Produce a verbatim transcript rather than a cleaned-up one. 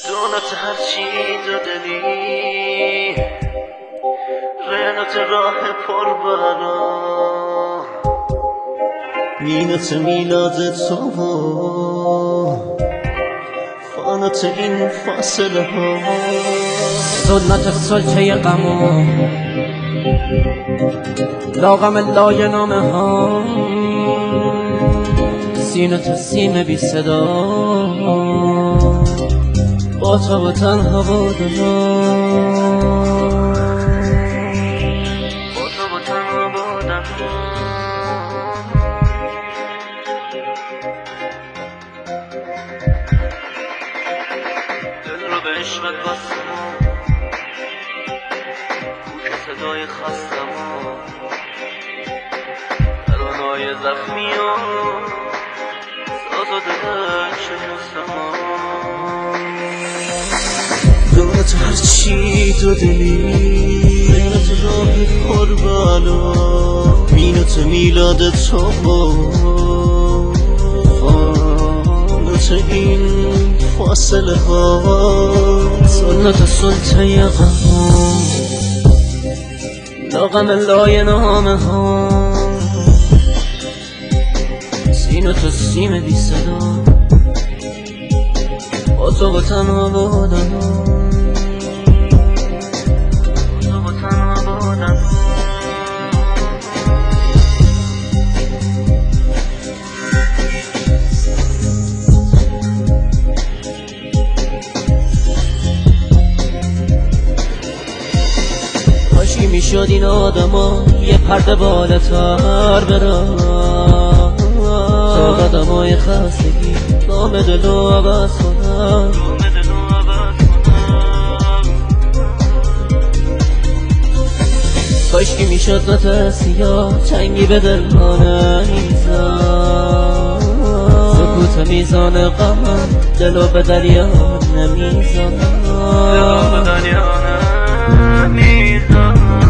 دونات هرچی دادنی رنات راه پر برا مینات میلاد تو فانات این فاصله ها سنت سلطه غم لا غم لای نامه ها سینه تو سیم بی صدا با تو و تنها بودم دل رو به عشقت بستم گوش صدای خستم ترانه‌های زخمی و ساز و دل شکستم دونت هرچی تو دلی رنت راه پر بالا مینت میلاد تو فانت این فاصله ها سنت سلطه غم لا غم لای نامه ها سینه تو سیم بی صدا با تو و تنها بودم کاشکی میشد این آدما یه پرده بالاتر برن تا قدمای خستگی دام دلو عوض کنن کاشکی میشد نت سیاه چنگی به دل ها نمیزن سکوت میزان غم دلو به دریا نمیزن دلو به دریا نمیزن